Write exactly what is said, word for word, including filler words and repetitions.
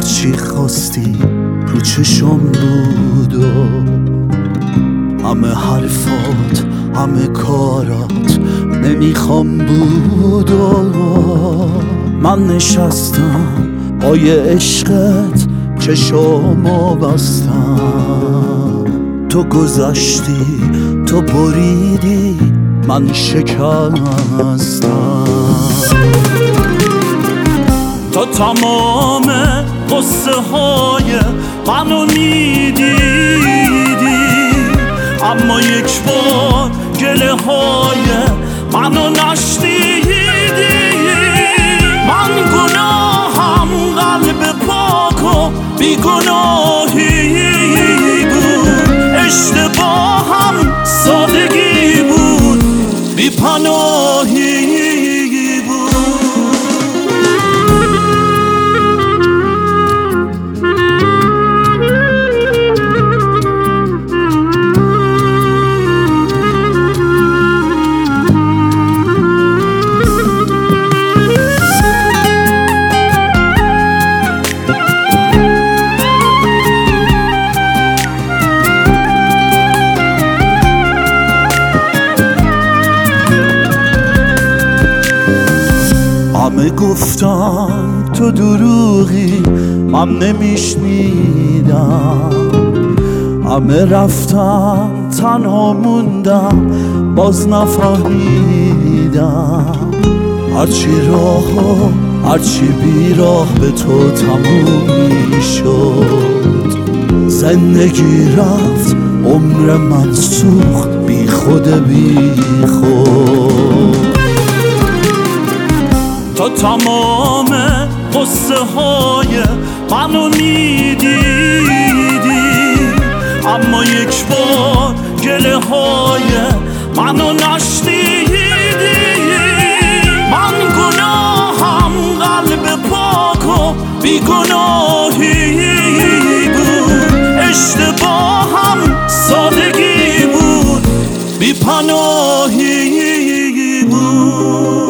هرچی خواستی رو چشم بود و همه حرفات همه کارات نمیخوام بود و من نشستم پای عشقت چشمو بستم. تو گذشتی تو بریدی من شکستم. تو تمام قصه های منو میدیدی اما یک بار گله های منو نشنیدی. من گناهم قلب پاک و بیگناهی بود، اشتباهم سادگی بود، بی‌پناهی بود. همه گفتم تو دروغی من نمیشنیدم، همه رفتم تنها موندم باز نفهمیدم. هرچی راه و هرچی بیراه به تو تموم میشد، زندگی رفت عمر من سوخت بی خود بی خود. تو تمام قصه های منو میدیدی اما یک بار گله های منو نشنیدی. من گناهم قلب پاک و بیگناهی بود، اشتباهم سادگی بود، بی‌پناهی بود.